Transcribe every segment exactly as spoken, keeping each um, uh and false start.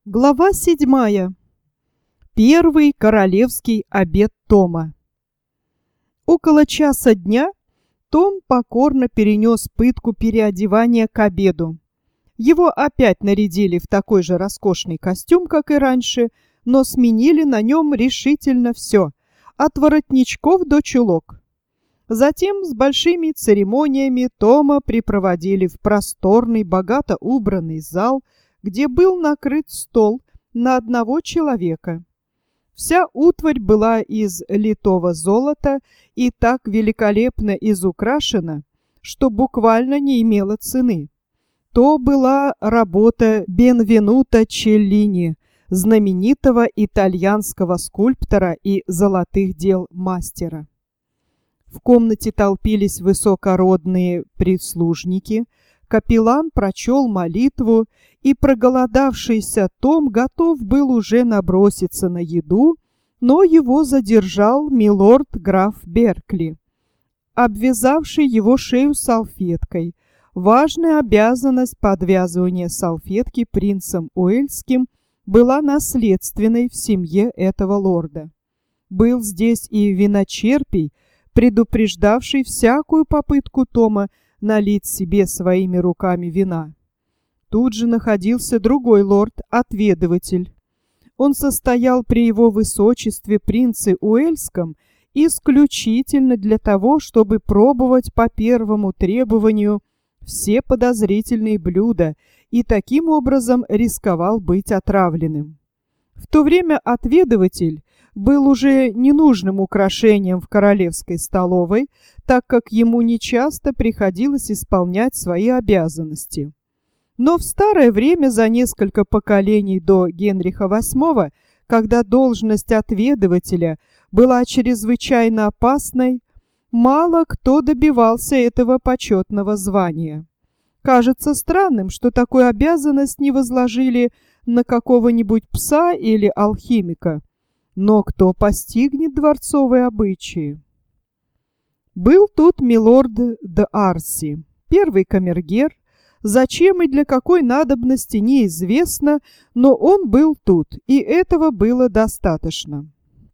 Глава седьмая. Первый королевский обед Тома. Около часа дня Том покорно перенес пытку переодевания к обеду. Его опять нарядили в такой же роскошный костюм, как и раньше, но сменили на нем решительно все, от воротничков до чулок. Затем с большими церемониями Тома припроводили в просторный, богато убранный зал, где был накрыт стол на одного человека. Вся утварь была из литого золота и так великолепно изукрашена, что буквально не имела цены. То была работа Бенвенуто Челлини, знаменитого итальянского скульптора и золотых дел мастера. В комнате толпились высокородные прислужники. Капеллан прочел молитву, и проголодавшийся Том готов был уже наброситься на еду, но его задержал милорд граф Беркли, обвязавший его шею салфеткой. Важная обязанность подвязывания салфетки принцем Уэльским была наследственной в семье этого лорда. Был здесь и виночерпий, предупреждавший всякую попытку Тома налить себе своими руками вина. Тут же находился другой лорд-отведыватель. Он состоял при его высочестве принце Уэльском исключительно для того, чтобы пробовать по первому требованию все подозрительные блюда и таким образом рисковал быть отравленным. В то время отведыватель был уже ненужным украшением в королевской столовой, так как ему нечасто приходилось исполнять свои обязанности. Но в старое время, за несколько поколений до Генриха восьмого, когда должность отведывателя была чрезвычайно опасной, мало кто добивался этого почетного звания. Кажется странным, что такую обязанность не возложили на какого-нибудь пса или алхимика. Но кто постигнет дворцовые обычаи? Был тут милорд де Арси, первый камергер. Зачем и для какой надобности неизвестно, но он был тут, и этого было достаточно.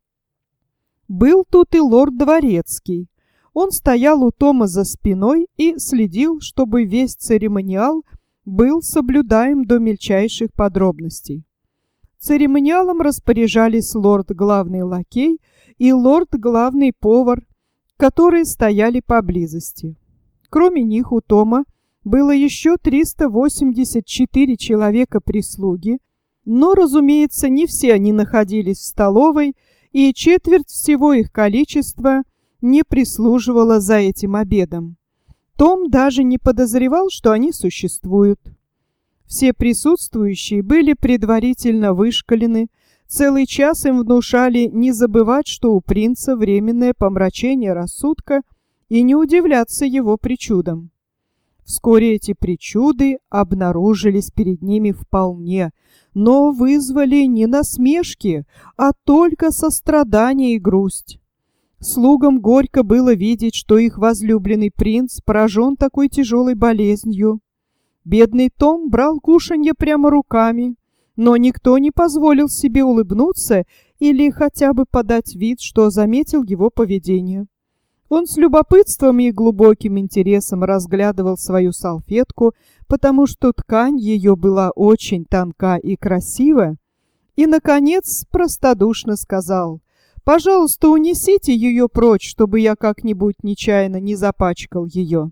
Был тут и лорд Дворецкий. Он стоял у Тома за спиной и следил, чтобы весь церемониал был соблюдаем до мельчайших подробностей. Церемониалом распоряжались лорд-главный лакей и лорд-главный повар, которые стояли поблизости. Кроме них у Тома было еще триста восемьдесят четыре человека прислуги, но, разумеется, не все они находились в столовой, и четверть всего их количества не прислуживала за этим обедом. Том даже не подозревал, что они существуют. Все присутствующие были предварительно вышколены, целый час им внушали не забывать, что у принца временное помрачение рассудка, и не удивляться его причудам. Вскоре эти причуды обнаружились перед ними вполне, но вызвали не насмешки, а только сострадание и грусть. Слугам горько было видеть, что их возлюбленный принц поражен такой тяжелой болезнью. Бедный Том брал кушанье прямо руками, но никто не позволил себе улыбнуться или хотя бы подать вид, что заметил его поведение. Он с любопытством и глубоким интересом разглядывал свою салфетку, потому что ткань ее была очень тонка и красива, и, наконец, простодушно сказал: «Пожалуйста, унесите ее прочь, чтобы я как-нибудь нечаянно не запачкал ее».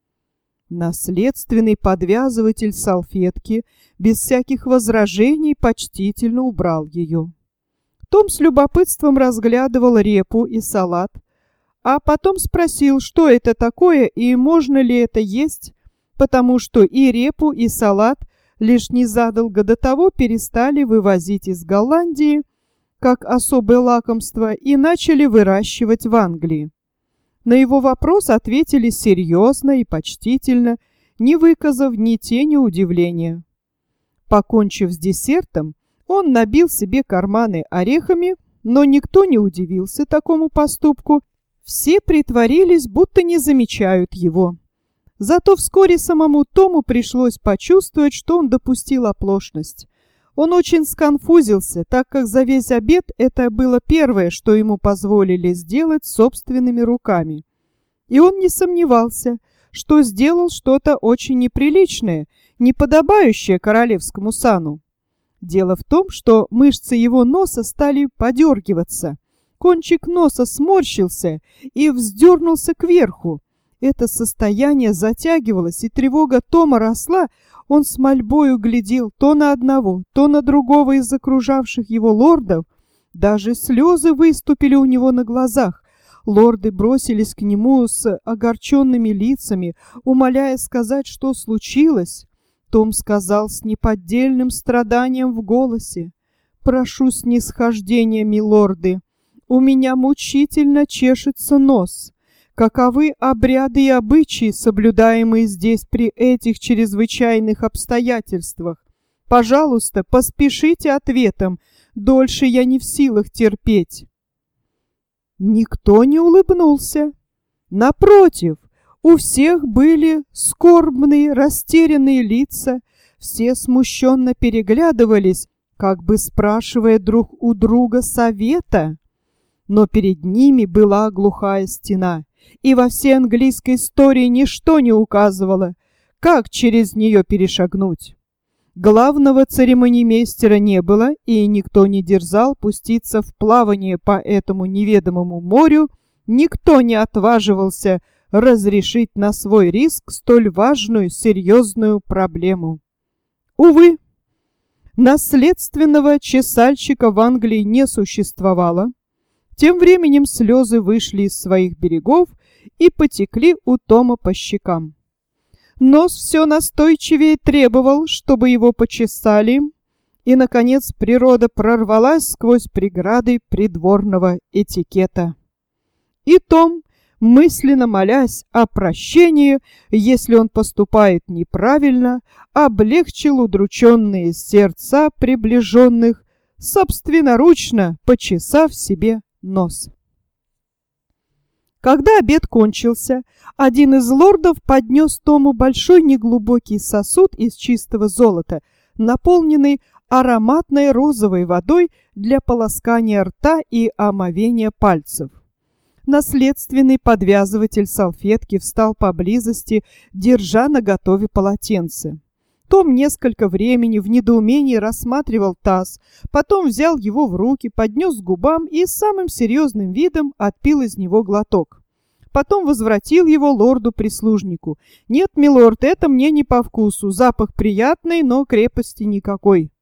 Наследственный подвязыватель салфетки без всяких возражений почтительно убрал ее. Том с любопытством разглядывал репу и салат, а потом спросил, что это такое и можно ли это есть, потому что и репу, и салат лишь незадолго до того перестали вывозить из Голландии как особое лакомство и начали выращивать в Англии. На его вопрос ответили серьезно и почтительно, не выказав ни тени удивления. Покончив с десертом, он набил себе карманы орехами, но никто не удивился такому поступку. Все притворились, будто не замечают его. Зато вскоре самому Тому пришлось почувствовать, что он допустил оплошность. Он очень сконфузился, так как за весь обед это было первое, что ему позволили сделать собственными руками. И он не сомневался, что сделал что-то очень неприличное, не подобающее королевскому сану. Дело в том, что мышцы его носа стали подергиваться. Кончик носа сморщился и вздернулся кверху. Это состояние затягивалось, и тревога Тома росла. Он с мольбою глядел то на одного, то на другого из окружавших его лордов. Даже слезы выступили у него на глазах. Лорды бросились к нему с огорченными лицами, умоляя сказать, что случилось. Том сказал с неподдельным страданием в голосе: «Прошу снисхождения, милорды, у меня мучительно чешется нос. Каковы обряды и обычаи, соблюдаемые здесь при этих чрезвычайных обстоятельствах? Пожалуйста, поспешите ответом, дольше я не в силах терпеть». Никто не улыбнулся. Напротив, у всех были скорбные, растерянные лица, все смущенно переглядывались, как бы спрашивая друг у друга совета. Но перед ними была глухая стена, и во всей английской истории ничто не указывало, как через нее перешагнуть. Главного церемонимейстера не было, и никто не дерзал пуститься в плавание по этому неведомому морю, никто не отваживался разрешить на свой риск столь важную, серьезную проблему. Увы, наследственного чесальщика в Англии не существовало. Тем временем слезы вышли из своих берегов и потекли у Тома по щекам. Нос все настойчивее требовал, чтобы его почесали, и, наконец, природа прорвалась сквозь преграды придворного этикета. И Том, мысленно молясь о прощении, если он поступает неправильно, облегчил удрученные сердца приближенных, собственноручно почесав себе нос. Когда обед кончился, один из лордов поднес Тому большой неглубокий сосуд из чистого золота, наполненный ароматной розовой водой для полоскания рта и омовения пальцев. Наследственный подвязыватель салфетки встал поблизости, держа наготове полотенце. Том несколько времени в недоумении рассматривал таз, потом взял его в руки, поднес к губам и с самым серьезным видом отпил из него глоток. Потом возвратил его лорду-прислужнику. «Нет, милорд, это мне не по вкусу. Запах приятный, но крепости никакой».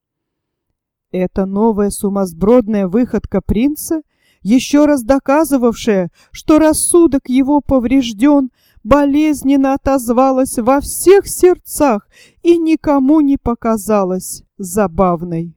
Это новая сумасбродная выходка принца, еще раз доказывавшая, что рассудок его поврежден, болезненно отозвалась во всех сердцах и никому не показалась забавной.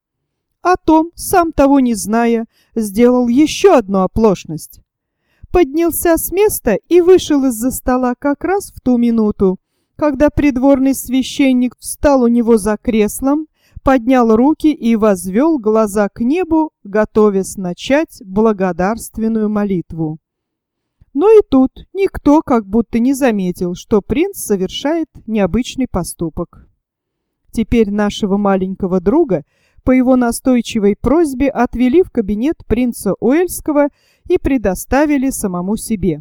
А Том, сам того не зная, сделал еще одну оплошность. Поднялся с места и вышел из-за стола как раз в ту минуту, когда придворный священник встал у него за креслом, поднял руки и возвел глаза к небу, готовясь начать благодарственную молитву. Но и тут никто как будто не заметил, что принц совершает необычный поступок. Теперь нашего маленького друга по его настойчивой просьбе отвели в кабинет принца Уэльского и предоставили самому себе.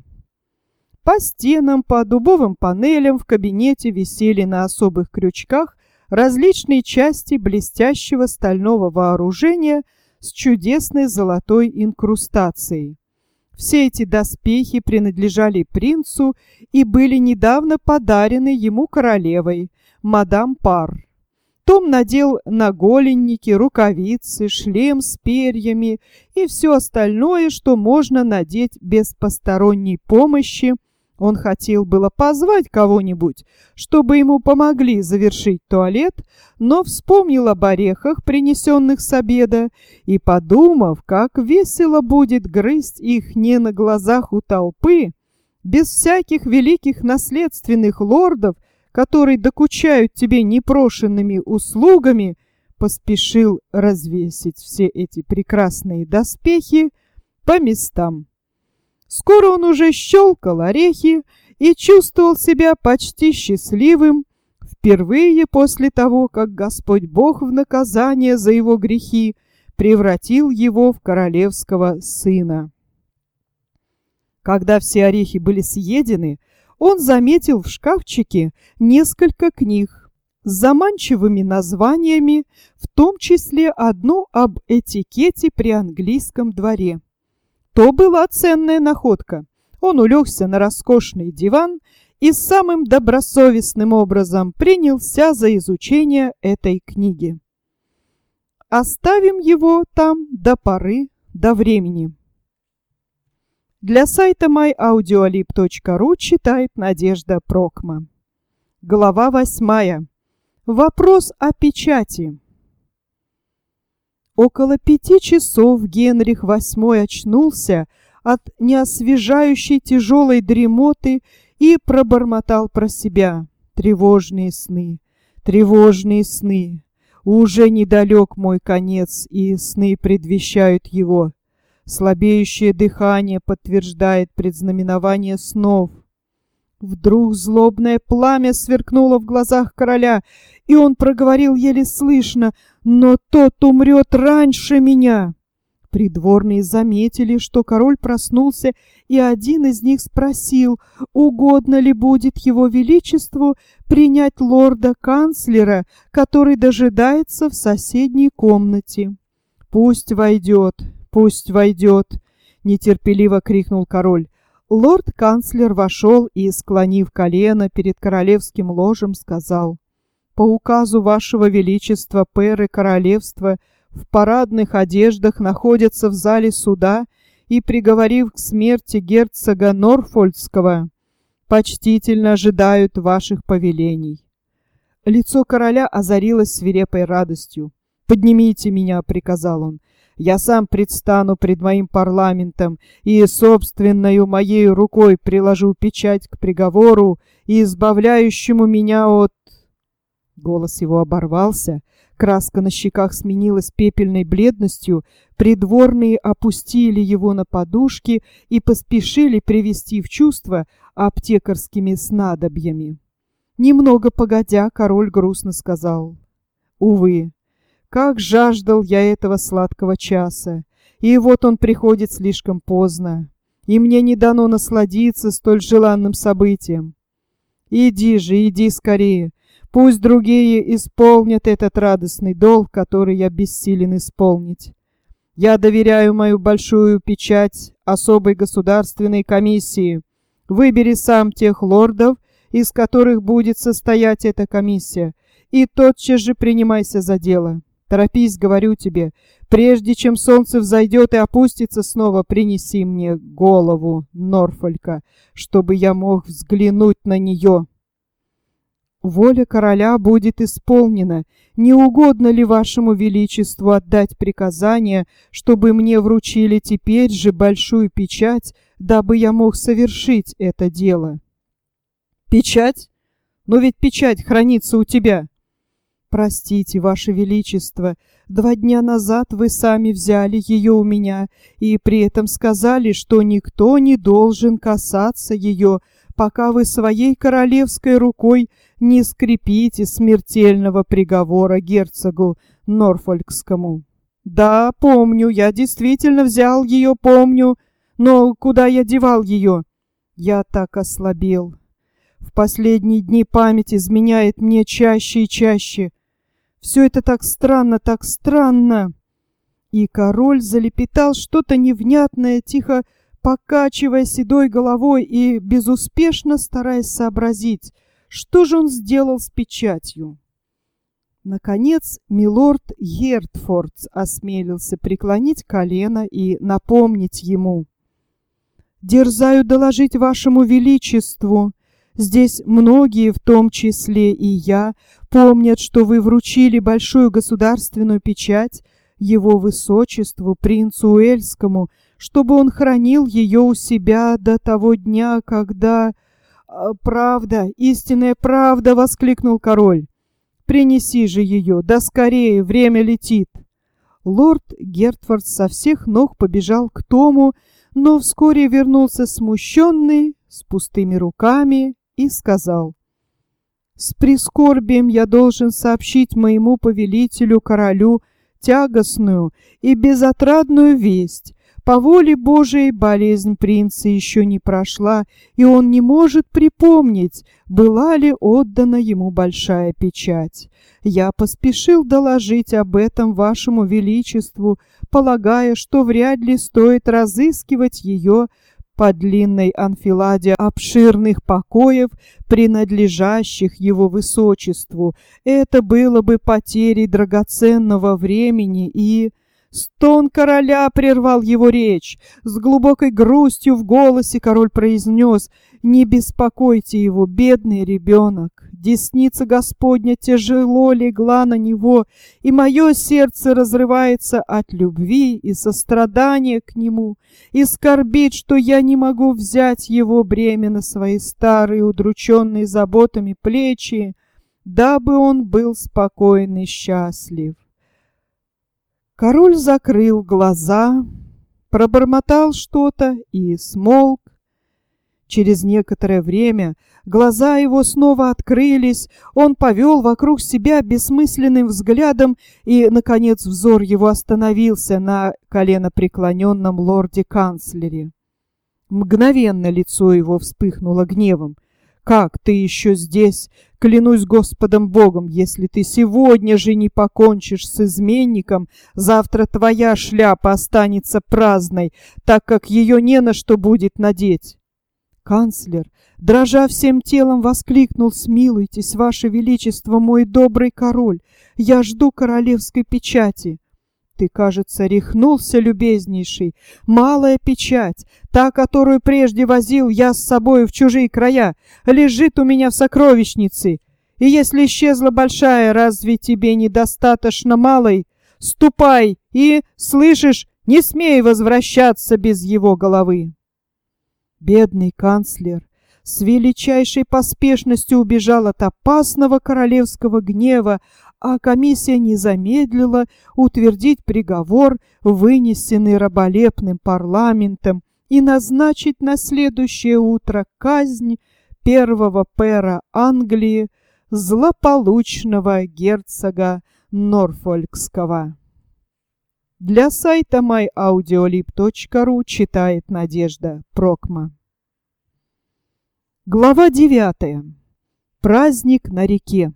По стенам, по дубовым панелям в кабинете висели на особых крючках различные части блестящего стального вооружения с чудесной золотой инкрустацией. Все эти доспехи принадлежали принцу и были недавно подарены ему королевой, мадам Пар. Том надел наголенники, рукавицы, шлем с перьями и все остальное, что можно надеть без посторонней помощи. Он хотел было позвать кого-нибудь, чтобы ему помогли завершить туалет, но вспомнил об орехах, принесенных с обеда, и, подумав, как весело будет грызть их не на глазах у толпы, без всяких великих наследственных лордов, которые докучают тебе непрошенными услугами, поспешил развесить все эти прекрасные доспехи по местам. Скоро он уже щелкал орехи и чувствовал себя почти счастливым в впервые после того, как Господь Бог в наказание за его грехи превратил его в королевского сына. Когда все орехи были съедены, он заметил в шкафчике несколько книг с заманчивыми названиями, в том числе одну об этикете при английском дворе. То была ценная находка. Он улегся на роскошный диван и самым добросовестным образом принялся за изучение этой книги. Оставим его там до поры до времени. Для сайта май аудиолиб точка ру читает Надежда Прокма. Глава восьмая. Вопрос о печати. Около пяти часов Генрих восьмой очнулся от неосвежающей тяжелой дремоты и пробормотал про себя: тревожные сны, тревожные сны. Уже недалек мой конец, и сны предвещают его. Слабеющее дыхание подтверждает предзнаменование снов. Вдруг злобное пламя сверкнуло в глазах короля, и он проговорил еле слышно: «Но тот умрет раньше меня». Придворные заметили, что король проснулся, и один из них спросил, угодно ли будет его величеству принять лорда-канцлера, который дожидается в соседней комнате. «Пусть войдет, пусть войдет!» — нетерпеливо крикнул король. Лорд-канцлер вошел и, склонив колено перед королевским ложем, сказал: «По указу вашего величества пэры королевства в парадных одеждах находятся в зале суда и, приговорив к смерти герцога Норфольдского, почтительно ожидают ваших повелений». Лицо короля озарилось свирепой радостью. «Поднимите меня», — приказал он. «Я сам предстану пред моим парламентом и собственною моей рукой приложу печать к приговору, избавляющему меня от...» Голос его оборвался, краска на щеках сменилась пепельной бледностью, придворные опустили его на подушки и поспешили привести в чувство аптекарскими снадобьями. Немного погодя, король грустно сказал: «Увы, как жаждал я этого сладкого часа, и вот он приходит слишком поздно, и мне не дано насладиться столь желанным событием. Иди же, иди скорее, пусть другие исполнят этот радостный долг, который я бессилен исполнить. Я доверяю мою большую печать особой государственной комиссии. Выбери сам тех лордов, из которых будет состоять эта комиссия, и тотчас же принимайся за дело. Торопись, говорю тебе, прежде чем солнце взойдет и опустится снова, принеси мне голову Норфолька, чтобы я мог взглянуть на нее». «Воля короля будет исполнена. Не угодно ли вашему величеству отдать приказание, чтобы мне вручили теперь же большую печать, дабы я мог совершить это дело?» «Печать? Но ведь печать хранится у тебя». «Простите, ваше величество, два дня назад вы сами взяли ее у меня и при этом сказали, что никто не должен касаться ее, пока вы своей королевской рукой не скрепите смертельного приговора герцогу Норфолкскому». «Да, помню, я действительно взял ее, помню, но куда я девал ее?» «Я так ослабел. В последние дни память изменяет мне чаще и чаще. Все это так странно, так странно!» И король залепетал что-то невнятное, тихо покачивая седой головой и безуспешно стараясь сообразить, что же он сделал с печатью. Наконец, милорд Гертфорд осмелился преклонить колено и напомнить ему: «Дерзаю доложить вашему величеству. Здесь многие, в том числе и я, помнят, что вы вручили большую государственную печать его высочеству, принцу Уэльскому, чтобы он хранил ее у себя до того дня, когда...» «Правда, истинная правда!» — воскликнул король. «Принеси же ее, да скорее, время летит!» Лорд Гертфорд со всех ног побежал к Тому, но вскоре вернулся смущенный, с пустыми руками, и сказал: С прискорбием я должен сообщить моему повелителю, королю, тягостную и безотрадную весть. По воле Божией болезнь принца еще не прошла, и он не может припомнить, была ли отдана ему большая печать. Я поспешил доложить об этом вашему величеству, полагая, что вряд ли стоит разыскивать ее по длинной анфиладе обширных покоев, принадлежащих его высочеству. Это было бы потерей драгоценного времени и... Стон короля прервал его речь. С глубокой грустью в голосе король произнес: «Не беспокойте его, бедный ребенок. Десница Господня тяжело легла на него, и мое сердце разрывается от любви и сострадания к нему, и скорбит, что я не могу взять его бремя на свои старые, удрученные заботами плечи, дабы он был спокоен и счастлив». Король закрыл глаза, пробормотал что-то и смолк. Через некоторое время глаза его снова открылись, он повел вокруг себя бессмысленным взглядом, и, наконец, взор его остановился на коленопреклоненном лорде-канцлере. Мгновенно лицо его вспыхнуло гневом. «Как ты еще здесь? Клянусь Господом Богом, если ты сегодня же не покончишь с изменником, завтра твоя шляпа останется праздной, так как ее не на что будет надеть». Канцлер, дрожа всем телом, воскликнул: «Смилуйтесь, ваше величество, мой добрый король, я жду королевской печати». «Ты, кажется, рехнулся, любезнейший. Малая печать, та, которую прежде возил я с собой в чужие края, лежит у меня в сокровищнице. И если исчезла большая, разве тебе недостаточно малой? Ступай и, слышишь, не смей возвращаться без его головы». Бедный канцлер с величайшей поспешностью убежал от опасного королевского гнева, а комиссия не замедлила утвердить приговор, вынесенный раболепным парламентом, и назначить на следующее утро казнь первого пэра Англии, злополучного герцога Норфолкского. Для сайта май аудиолиб точка ру читает Надежда Прокма. Глава девятая. Праздник на реке.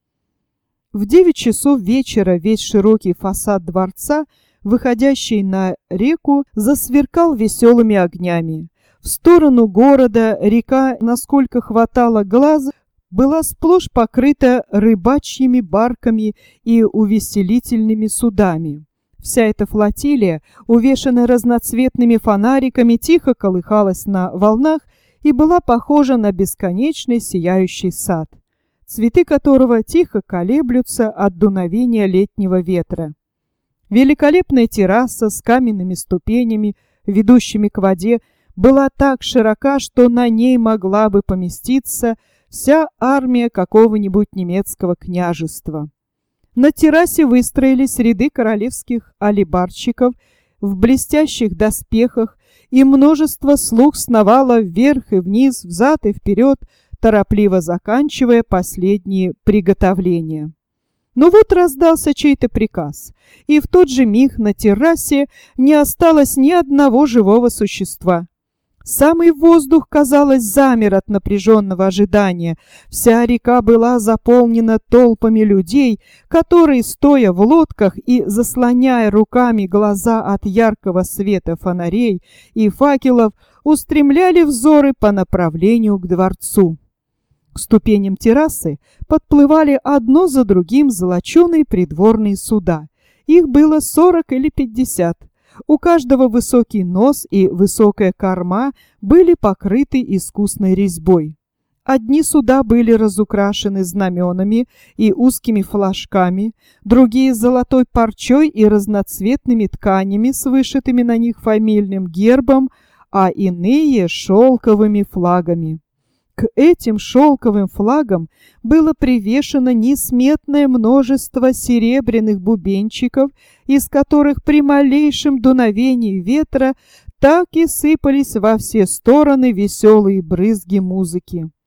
В девять часов вечера весь широкий фасад дворца, выходящий на реку, засверкал веселыми огнями. В сторону города река, насколько хватало глаз, была сплошь покрыта рыбачьими барками и увеселительными судами. Вся эта флотилия, увешанная разноцветными фонариками, тихо колыхалась на волнах и была похожа на бесконечный сияющий сад, цветы которого тихо колеблются от дуновения летнего ветра. Великолепная терраса с каменными ступенями, ведущими к воде, была так широка, что на ней могла бы поместиться вся армия какого-нибудь немецкого княжества. На террасе выстроились ряды королевских алибарщиков в блестящих доспехах, и множество слуг сновало вверх и вниз, взад и вперед, торопливо заканчивая последние приготовления. Но вот раздался чей-то приказ, и в тот же миг на террасе не осталось ни одного живого существа. Самый воздух, казалось, замер от напряженного ожидания. Вся река была заполнена толпами людей, которые, стоя в лодках и заслоняя руками глаза от яркого света фонарей и факелов, устремляли взоры по направлению к дворцу. К ступеням террасы подплывали одно за другим золоченые придворные суда. Их было сорок или пятьдесят. У каждого высокий нос и высокая корма были покрыты искусной резьбой. Одни суда были разукрашены знаменами и узкими флажками, другие — золотой парчой и разноцветными тканями с вышитыми на них фамильным гербом, а иные — шелковыми флагами. К этим шелковым флагам было привешено несметное множество серебряных бубенчиков, из которых при малейшем дуновении ветра так и сыпались во все стороны веселые брызги музыки.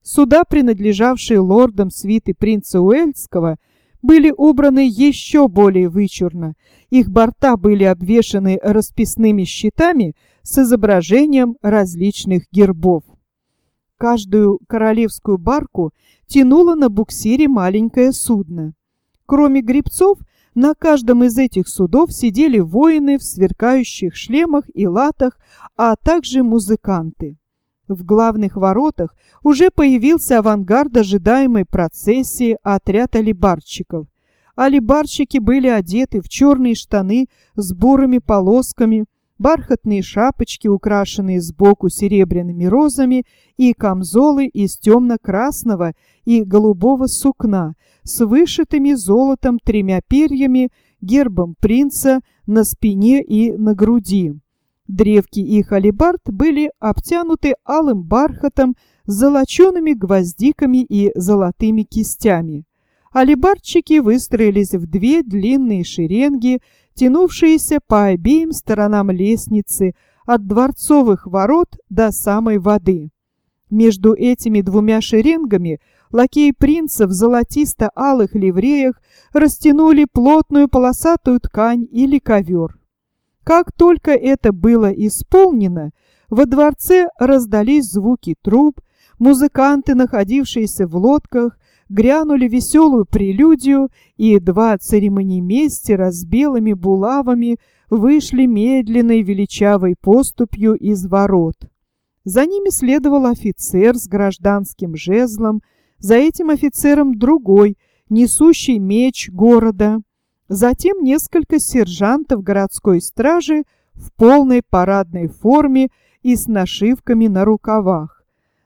Суда, принадлежавшие лордам свиты принца Уэльского, были убраны еще более вычурно. Их борта были обвешаны расписными щитами с изображением различных гербов. Каждую королевскую барку тянуло на буксире маленькое судно. Кроме гребцов, на каждом из этих судов сидели воины в сверкающих шлемах и латах, а также музыканты. В главных воротах уже появился авангард ожидаемой процессии отряд алибарщиков. Алибарщики были одеты в черные штаны с бурыми полосками, бархатные шапочки, украшенные сбоку серебряными розами, и камзолы из темно-красного и голубого сукна с вышитыми золотом тремя перьями, гербом принца на спине и на груди. Древки их алебард были обтянуты алым бархатом с золочеными гвоздиками и золотыми кистями. Алебардщики выстроились в две длинные шеренги, тянувшиеся по обеим сторонам лестницы от дворцовых ворот до самой воды. Между этими двумя шеренгами лакеи принца в золотисто-алых ливреях растянули плотную полосатую ткань или ковер. Как только это было исполнено, во дворце раздались звуки труб, музыканты, находившиеся в лодках, грянули веселую прелюдию, и два церемонимейстера с белыми булавами вышли медленной величавой поступью из ворот. За ними следовал офицер с гражданским жезлом, за этим офицером другой, несущий меч города. Затем несколько сержантов городской стражи в полной парадной форме и с нашивками на рукавах.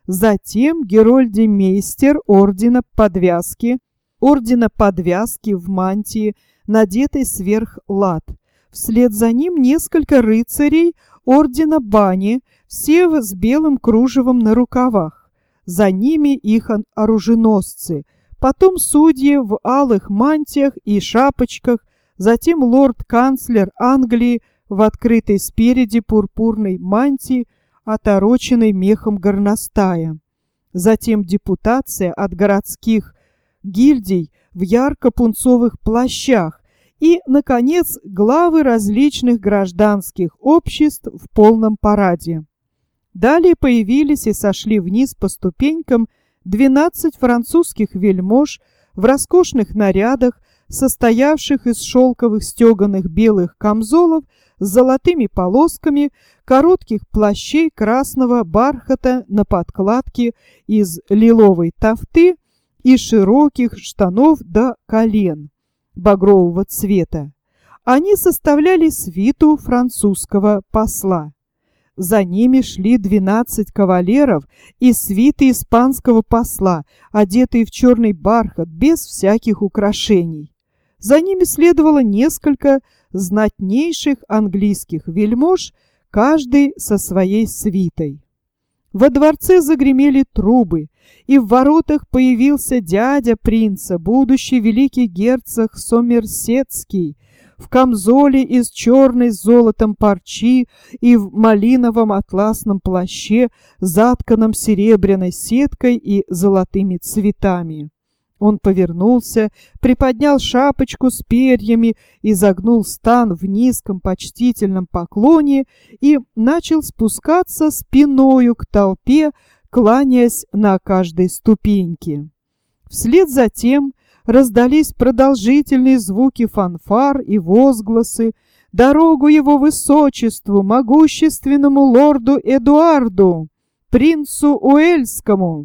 Затем герольдимейстер ордена подвязки, ордена подвязки в мантии, надетой сверх лат. Вслед за ним несколько рыцарей ордена бани, все с белым кружевом на рукавах. За ними их оруженосцы, потом судьи в алых мантиях и шапочках, затем лорд-канцлер Англии в открытой спереди пурпурной мантии, отороченной мехом горностая. Затем депутация от городских гильдий в ярко-пунцовых плащах и, наконец, главы различных гражданских обществ в полном параде. Далее появились и сошли вниз по ступенькам двенадцать французских вельмож в роскошных нарядах, состоявших из шелковых стеганых белых камзолов с золотыми полосками, коротких плащей красного бархата на подкладке из лиловой тафты и широких штанов до колен багрового цвета. Они составляли свиту французского посла. За ними шли двенадцать кавалеров из свиты испанского посла, одетые в черный бархат, без всяких украшений. За ними следовало несколько знатнейших английских вельмож, каждый со своей свитой. Во дворце загремели трубы, и в воротах появился дядя принца, будущий великий герцог Сомерсетский, в камзоле из черной с золотом парчи и в малиновом атласном плаще, затканном серебряной сеткой и золотыми цветами. Он повернулся, приподнял шапочку с перьями, изогнул стан в низком почтительном поклоне и начал спускаться спиною к толпе, кланяясь на каждой ступеньке. Вслед за тем раздались продолжительные звуки фанфар и возгласы: «Дорогу его высочеству, могущественному лорду Эдуарду, принцу Уэльскому!»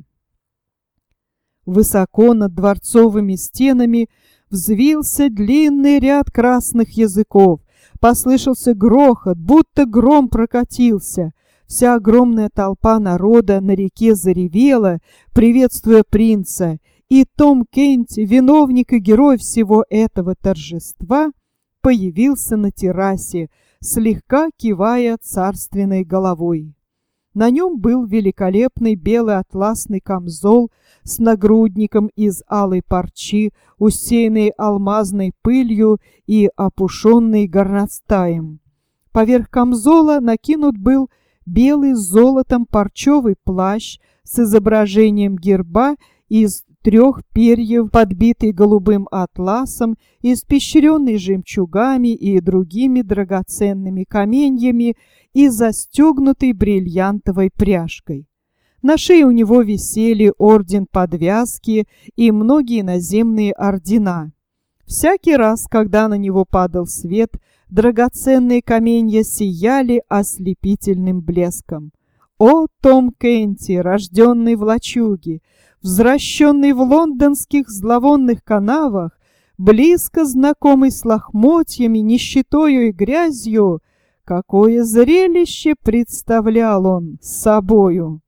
Высоко над дворцовыми стенами взвился длинный ряд красных языков. Послышался грохот, будто гром прокатился. Вся огромная толпа народа на реке заревела, приветствуя принца, и Том Кенти, виновник и герой всего этого торжества, появился на террасе, слегка кивая царственной головой. На нем был великолепный белый атласный камзол с нагрудником из алой парчи, усеянный алмазной пылью и опушенный горностаем. Поверх камзола накинут был белый с золотом парчевый плащ с изображением герба из трех перьев, подбитый голубым атласом, испещренный жемчугами и другими драгоценными каменьями и застегнутый бриллиантовой пряжкой. На шее у него висели орден подвязки и многие наземные ордена. Всякий раз, когда на него падал свет, драгоценные каменья сияли ослепительным блеском. О, Том Кенти, рожденный в лачуге, взращенный в лондонских зловонных канавах, близко знакомый с лохмотьями, нищетою и грязью, какое зрелище представлял он собою!